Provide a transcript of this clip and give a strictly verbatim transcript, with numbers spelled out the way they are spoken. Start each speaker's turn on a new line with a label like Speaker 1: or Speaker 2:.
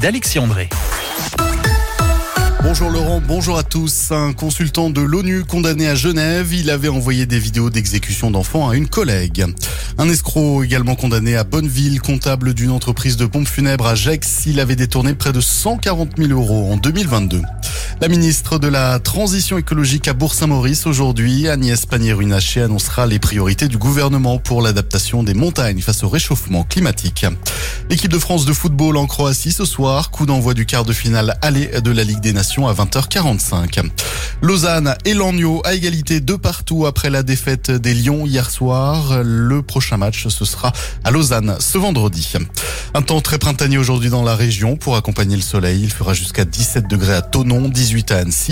Speaker 1: d'Alexis André.
Speaker 2: Bonjour Laurent, bonjour à tous. Un consultant de l'ONU condamné à Genève, il avait envoyé des vidéos d'exécution d'enfants à une collègue. Un escroc également condamné à Bonneville, comptable d'une entreprise de pompes funèbres à Gex. Il avait détourné près de cent quarante mille euros en deux mille vingt-deux. La ministre de la Transition écologique à Bourg-Saint-Maurice aujourd'hui, Agnès Pannier-Runacher, annoncera les priorités du gouvernement pour l'adaptation des montagnes face au réchauffement climatique. L'équipe de France de football en Croatie ce soir, coup d'envoi du quart de finale aller de la Ligue des Nations à vingt heures quarante-cinq. Lausanne et Langnau à égalité de partout après la défaite des Lions hier soir. Le prochain match, ce sera à Lausanne ce vendredi. Un temps très printanier aujourd'hui dans la région pour accompagner le soleil. Il fera jusqu'à dix-sept degrés à Thonon, dix-huit à Annecy.